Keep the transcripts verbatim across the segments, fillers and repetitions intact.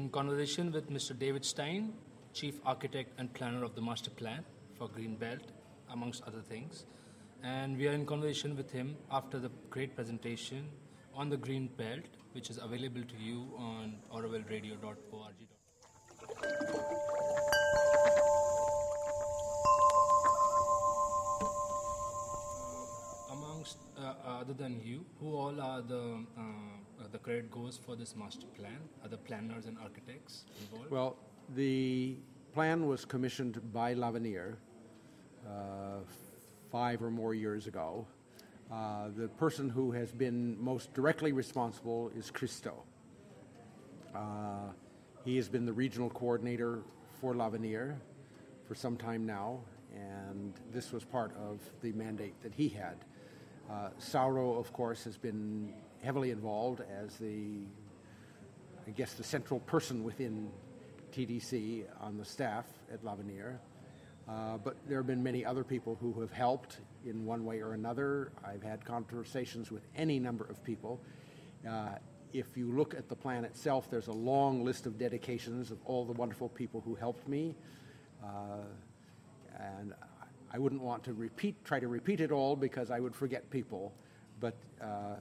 in conversation with Mister David Stein, Chief Architect and Planner of the Master Plan for Greenbelt, amongst other things. And we are in conversation with him after the great presentation on the Greenbelt, which is available to you on auroville radio dot org. Amongst uh, other than you, who all are the uh, the credit goes for this master plan? Are the planners and architects involved? Well, the plan was commissioned by L'Avenir uh, five or more years ago. Uh, the person who has been most directly responsible is Christo. Uh, he has been the regional coordinator for L'Avenir for some time now, and this was part of the mandate that he had. Uh, Sauro, of course, has been heavily involved as the, I guess, the central person within T D C on the staff at L'Avenir. Uh, but there have been many other people who have helped in one way or another. I've had conversations with any number of people. Uh, if you look at the plan itself, there's a long list of dedications of all the wonderful people who helped me. Uh, and I wouldn't want to repeat, try to repeat it all because I would forget people. But uh,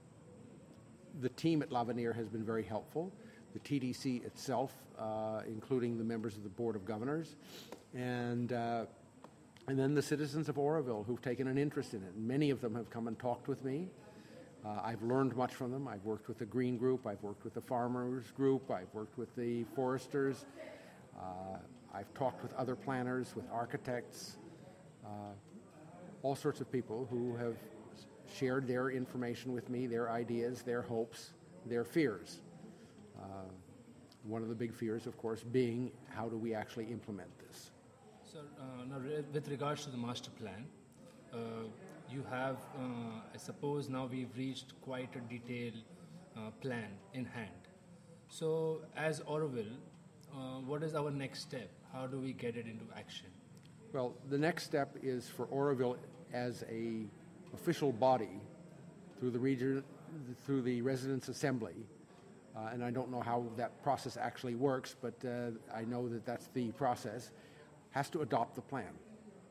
the team at L'Avenir has been very helpful. The T D C itself, uh, including the members of the Board of Governors, and uh, and then the citizens of Oroville who've taken an interest in it. Many of them have come and talked with me. Uh, I've learned much from them. I've worked with the Green Group. I've worked with the Farmers Group. I've worked with the Foresters. Uh, I've talked with other planners, with architects, uh, all sorts of people who have shared their information with me, their ideas, their hopes, their fears. Uh, one of the big fears, of course, being how do we actually implement this? So, uh, now re- with regards to the master plan, uh, you have, uh, I suppose now we've reached quite a detailed uh, plan in hand. So, as Oroville, uh, what is our next step? How do we get it into action? Well, the next step is for Oroville as a official body through the region, through the Residents' Assembly. Uh, and I don't know how that process actually works, but uh, I know that that's the process, has to adopt the plan.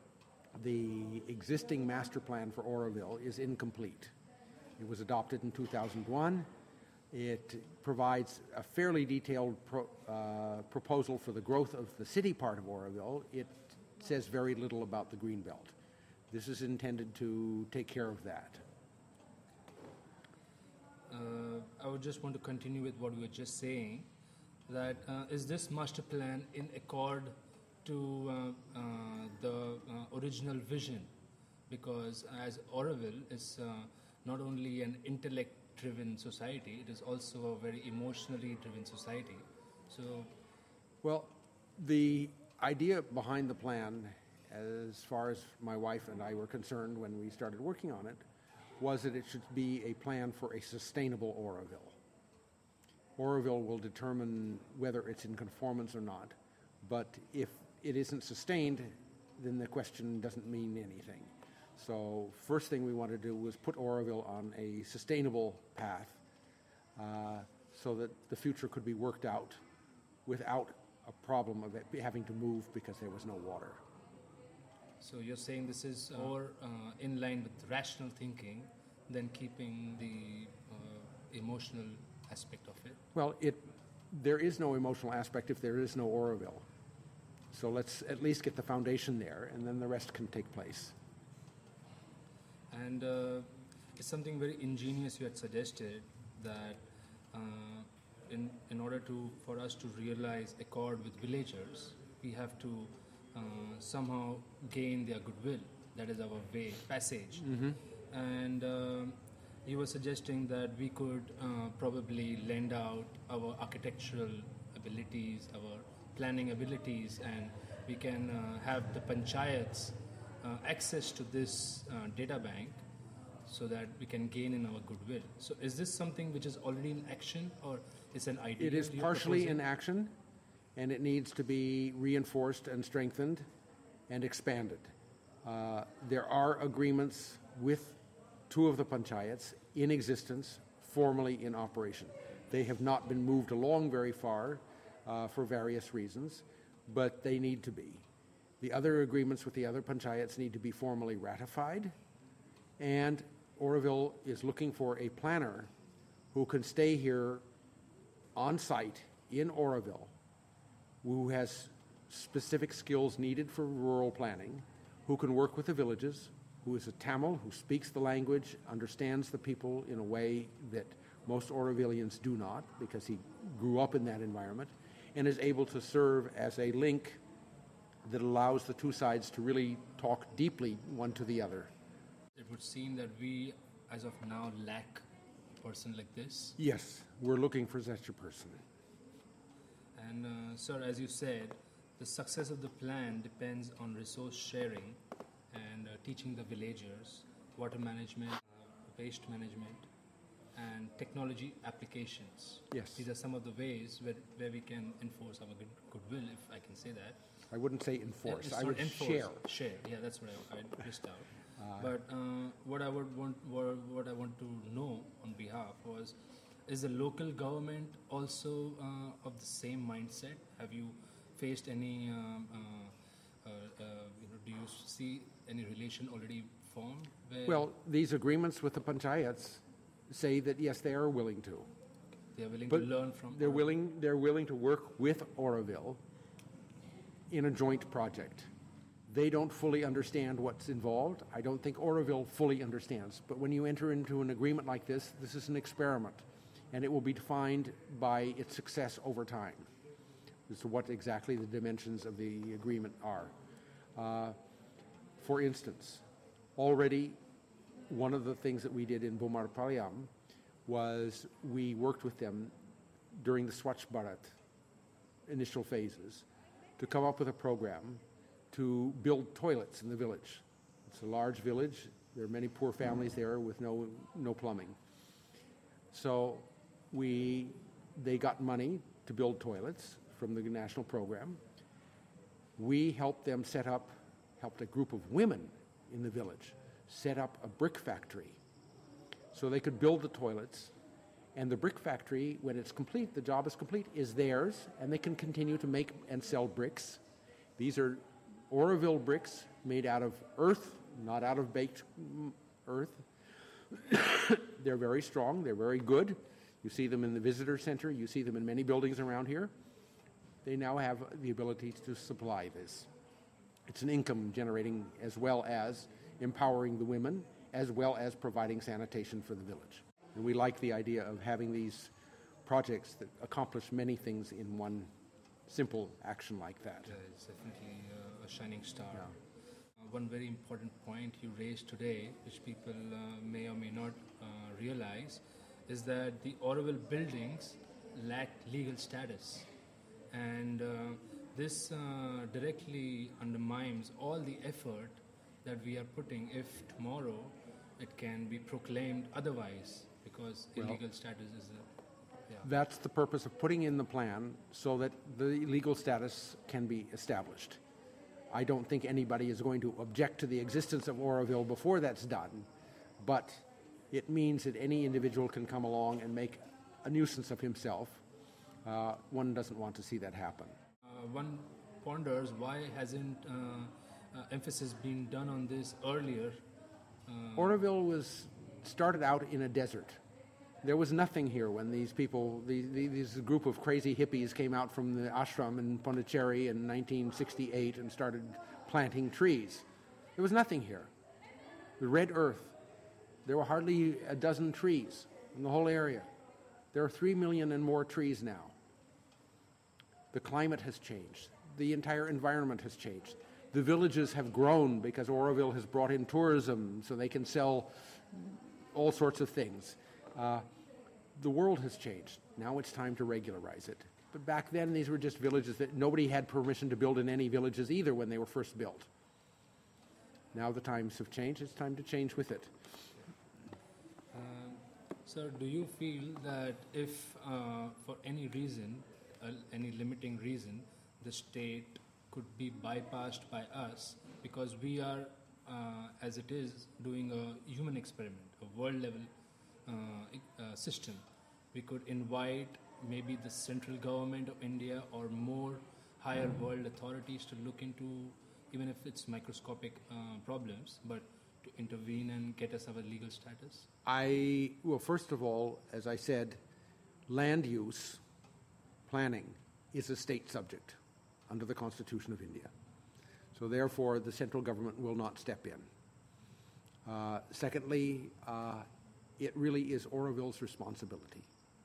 The existing master plan for Oroville is incomplete. It was adopted in two thousand one. It provides a fairly detailed pro, uh, proposal for the growth of the city part of Oroville. It says very little about the Greenbelt. This is intended to take care of that. Uh, I would just want to continue with what we were just saying, that uh, is this master plan in accord to uh, uh, the uh, original vision? Because as Oroville is uh, not only an intellect-driven society, it is also a very emotionally driven society. So, well, the idea behind the plan, as far as my wife and I were concerned when we started working on it, was that it should be a plan for a sustainable Oroville. Oroville will determine whether it's in conformance or not, but if it isn't sustained, then the question doesn't mean anything. So first thing we want to do was put Oroville on a sustainable path uh, so that the future could be worked out without a problem of it having to move because there was no water. So you're saying this is more uh, in line with rational thinking than keeping the uh, emotional aspect of it? Well, it there is no emotional aspect if there is no Oroville. So let's at least get the foundation there, and then the rest can take place. And uh, it's something very ingenious you had suggested, that uh, in in order to for us to realize accord with villagers, we have to Uh, somehow gain their goodwill. That is our way, passage. Mm-hmm. And uh, you were suggesting that we could uh, probably lend out our architectural abilities, our planning abilities, and we can uh, have the panchayats uh, access to this uh, data bank so that we can gain in our goodwill. So is this something which is already in action, or is an idea? It is partially in action, and it needs to be reinforced and strengthened and expanded. Uh, there are agreements with two of the panchayats in existence, formally in operation. They have not been moved along very far. uh, for various reasons, but they need to be. The other agreements with the other panchayats need to be formally ratified, and Auroville is looking for a planner who can stay here on site in Auroville, who has specific skills needed for rural planning, who can work with the villages, who is a Tamil, who speaks the language, understands the people in a way that most Aurovillians do not, because he grew up in that environment, and is able to serve as a link that allows the two sides to really talk deeply one to the other. It would seem that we, as of now, lack a person like this. Yes, we're looking for such a person. And, uh, sir, as you said, the success of the plan depends on resource sharing and uh, teaching the villagers water management, uh, waste management, and technology applications. Yes. These are some of the ways where, where we can enforce our good, goodwill, if I can say that. I wouldn't say enforce. It's I not would enforce, share. Share, yeah, that's what I, I missed out. Uh, but uh, what I would want, what, what I want to know on behalf was, is the local government also uh, of the same mindset? Have you faced any? Um, uh, uh, uh, you know, do you see any relation already formed? Where Well, these agreements with the panchayats say that yes, they are willing to. they are willing But to learn from. They're or- willing. They're willing to work with Auroville in a joint project. They don't fully understand what's involved. I don't think Auroville fully understands. But when you enter into an agreement like this, this is an experiment, and it will be defined by its success over time as to what exactly the dimensions of the agreement are. Uh, for instance, already one of the things that we did in Bomarpalayam was we worked with them during the Swachh Bharat initial phases to come up with a program to build toilets in the village. It's a large village. There are many poor families there with no, no plumbing. So we, they got money to build toilets from the national program. We helped them set up, helped a group of women in the village set up a brick factory so they could build the toilets. And the brick factory, when it's complete, the job is complete, is theirs, and they can continue to make and sell bricks. These are Auroville bricks made out of earth, not out of baked mm, earth. They're very strong, they're very good. You see them in the visitor center, you see them in many buildings around here. They now have the ability to supply this. It's an income generating as well as empowering the women, as well as providing sanitation for the village. And we like the idea of having these projects that accomplish many things in one simple action like that. Yeah, it's definitely uh, a shining star. Yeah. Uh, one very important point you raised today, which people uh, may or may not uh, realize, is that the Auroville buildings lack legal status. And uh, this uh, directly undermines all the effort that we are putting if tomorrow it can be proclaimed otherwise, because Well, illegal status is a, yeah. That's the purpose of putting in the plan so that the legal status can be established. I don't think anybody is going to object to the existence of Auroville before that's done, but it means that any individual can come along and make a nuisance of himself. Uh, one doesn't want to see that happen. Uh, one ponders why hasn't uh, uh, emphasis been done on this earlier. Uh, Auroville was started out in a desert. There was nothing here when these people, the, the, this group of crazy hippies came out from the ashram in Pondicherry in nineteen sixty-eight and started planting trees. There was nothing here. The red earth. There were hardly a dozen trees in the whole area. There are three million and more trees now. The climate has changed. The entire environment has changed. The villages have grown because Auroville has brought in tourism so they can sell all sorts of things. Uh, the world has changed. Now it's time to regularize it. But back then, these were just villages that nobody had permission to build in any villages either when they were first built. Now the times have changed. It's time to change with it. Um, Sir, do you feel that if, uh, for any reason, uh, any limiting reason, the state could be bypassed by us because we are, uh, as it is, doing a human experiment, a world-level uh, e- uh, system? We could invite maybe the central government of India or more higher world authorities to look into, even if it's microscopic uh, problems, but to intervene and get us our legal status? I, well, first of all, as I said, land use planning is a state subject under the Constitution of India. So therefore, the central government will not step in. Uh, secondly, uh, it really is Auroville's responsibility.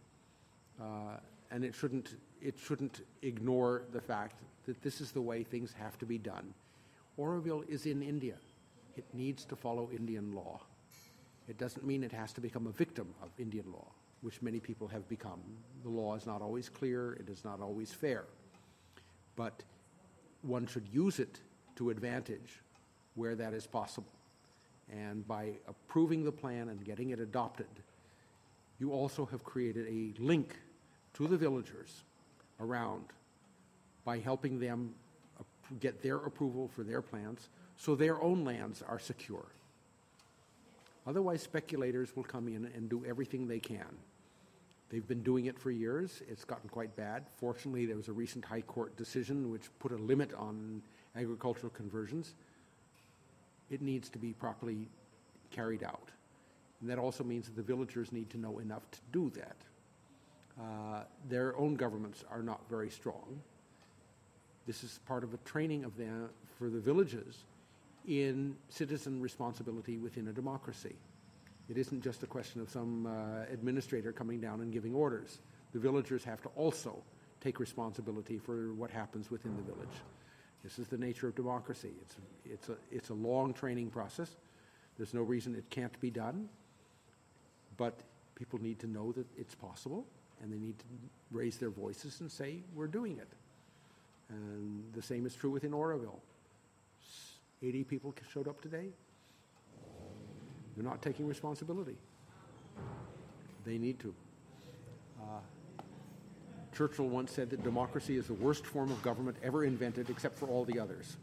Uh, and it shouldn't, it shouldn't ignore the fact that this is the way things have to be done. Auroville is in India. It needs to follow Indian law. It doesn't mean it has to become a victim of Indian law, which many people have become. The law is not always clear, it is not always fair. But one should use it to advantage where that is possible. And by approving the plan and getting it adopted, you also have created a link to the villagers around by helping them get their approval for their plans so their own lands are secure. Otherwise, speculators will come in and do everything they can. They've been doing it for years. It's gotten quite bad. Fortunately, there was a recent High Court decision which put a limit on agricultural conversions. It needs to be properly carried out. And that also means that the villagers need to know enough to do that. Uh, their own governments are not very strong. This is part of a training of them for the villages in citizen responsibility within a democracy. It isn't just a question of some uh, administrator coming down and giving orders. The villagers have to also take responsibility for what happens within the village. This is the nature of democracy. It's, it's, a, it's a long training process. There's no reason it can't be done, but people need to know that it's possible, and they need to raise their voices and say, we're doing it. And the same is true within Auroville. eighty people showed up today. They're not taking responsibility. They need to. Uh, Churchill once said that democracy is the worst form of government ever invented except for all the others.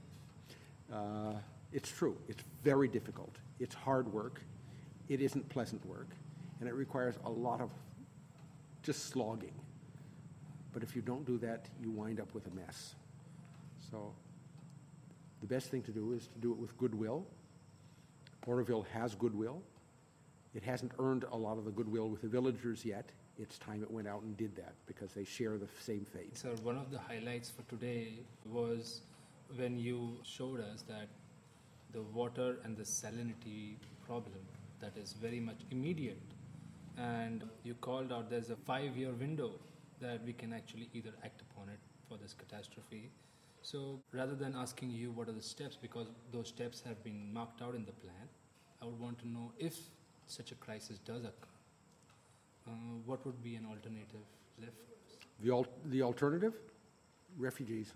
Uh, it's true. It's very difficult. It's hard work. It isn't pleasant work. And it requires a lot of just slogging. But if you don't do that, you wind up with a mess. So the best thing to do is to do it with goodwill. Auroville has goodwill. It hasn't earned a lot of the goodwill with the villagers yet. It's time it went out and did that because they share the same fate. Sir, one of the highlights for today was when you showed us that the water and the salinity problem that is very much immediate, and you called out there's a five-year window that we can actually either act upon it for this catastrophe. So rather than asking you what are the steps, because those steps have been marked out in the plan, I would want to know if such a crisis does occur, uh, what would be an alternative left for us? The, al- the alternative? Refugees.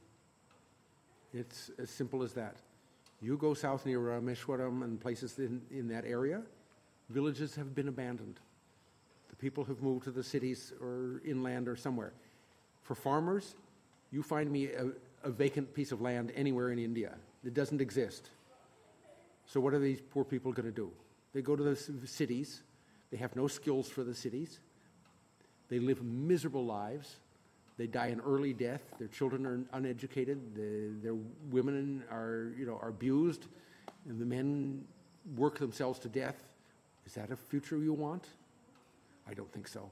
It's as simple as that. You go south near Rameshwaram and places in, in that area, villages have been abandoned. The people have moved to the cities or inland or somewhere. For farmers, you find me a, a vacant piece of land anywhere in India. It doesn't exist. So what are these poor people going to do? They go to the cities. They have no skills for the cities. They live miserable lives. They die an early death. Their children are uneducated. The, their women are, you know, are abused, and the men work themselves to death. Is that a future you want? I don't think so.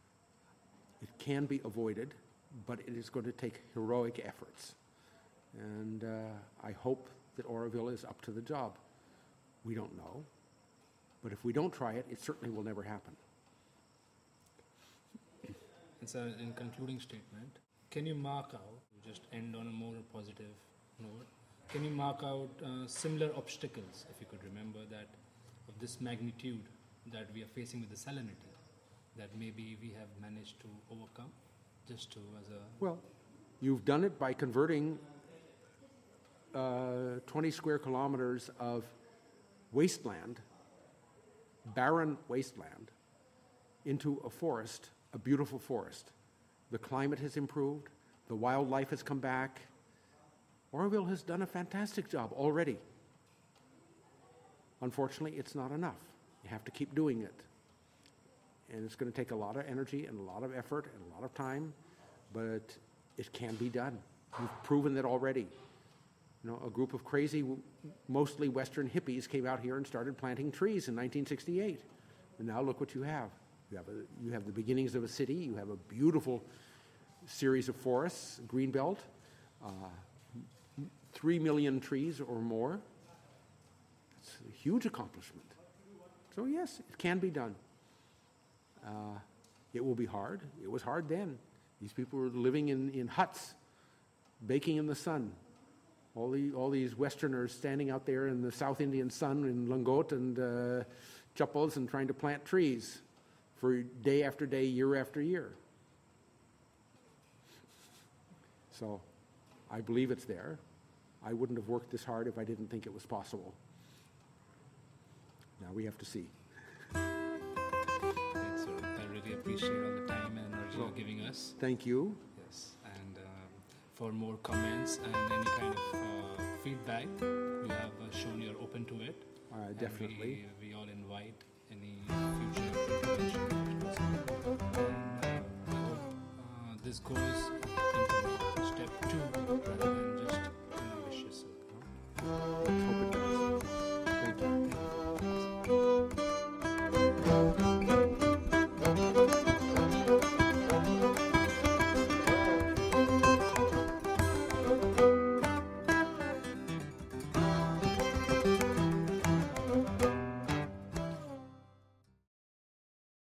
It can be avoided, but it is going to take heroic efforts. And uh, I hope that Auroville is up to the job. We don't know. But if we don't try it, it certainly will never happen. And so in concluding statement, can you mark out, just end on a more positive note, can you mark out uh, similar obstacles, if you could remember that, of this magnitude that we are facing with the salinity, that maybe we have managed to overcome, just to as a... Well, you've done it by converting uh, twenty square kilometers of wasteland, barren wasteland, into a forest, a beautiful forest. The climate has improved, the wildlife has come back. Auroville has done a fantastic job already. Unfortunately, it's not enough. You have to keep doing it. and it's going to take a lot of energy and a lot of effort and a lot of time, but it can be done. We've proven that already. You know, a group of crazy, mostly Western hippies came out here and started planting trees in nineteen sixty-eight. And now look what you have. You have, a, you have the beginnings of a city. You have a beautiful series of forests, green belt, uh, three million trees or more. It's a huge accomplishment. So yes, it can be done. Uh, it will be hard. It was hard then. These people were living in, in huts, baking in the sun. All, the, all these Westerners standing out there in the South Indian sun in Langot and uh, Chappals and trying to plant trees for day after day, year after year. So I believe it's there. I wouldn't have worked this hard if I didn't think it was possible. Now we have to see. Great, sir. I really appreciate all the time and energy you're giving us. Thank you. Yes, and um, for more comments and any kind of uh, feedback, you have uh, shown you're open to it. Uh, And definitely. we, we all invite any future intervention. And uh, I hope uh, this goes